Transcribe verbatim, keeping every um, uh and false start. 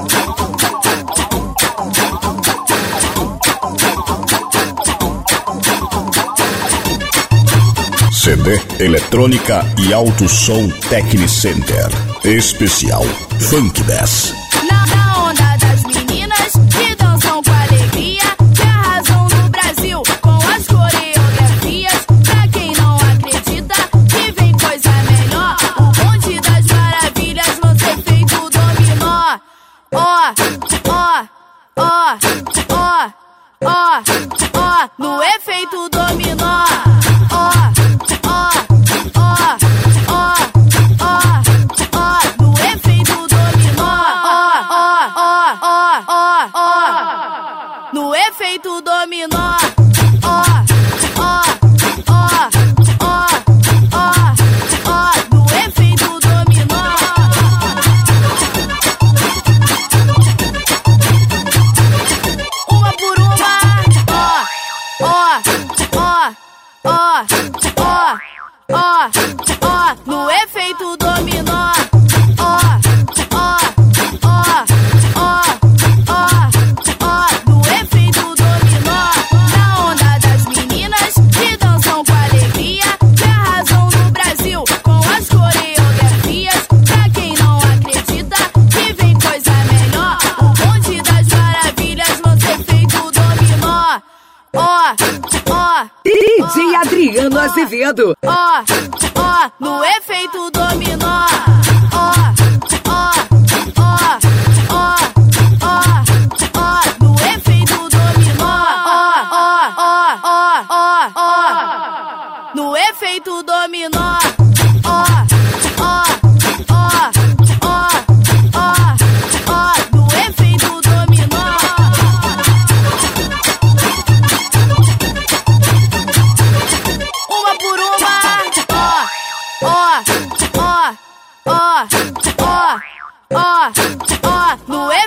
C D, eletrônica e alto som Tecnicenter. Especial Funk dez. Na onda das meninas que dançam com alegria, que arrasam no Brasil com as coreografias. Pra quem não acredita que vem coisa melhor, o bonde das maravilhas lança efeito dominó. Ó, ó, ó, ó, ó, ó, no efeito dominó. No efeito dominó, ó, ó, ó, ó, ó, ó, no efeito dominó. Uma por uma, ó, ó, ó, ó, ó, ó, ó, no efeito dominó. D J Adriano Azevedo. Ó, ó, no efeito dominó. Ó, ó, ó, ó, ó, ó, no efeito dominó. Ó, ó, ó, ó, ó, ó, no efeito dominó. Ó, ó, ó, ó, ó, ó, no efeito dominó. Uma por uma, ó, ó, ó, ó, ó, ó, ó, no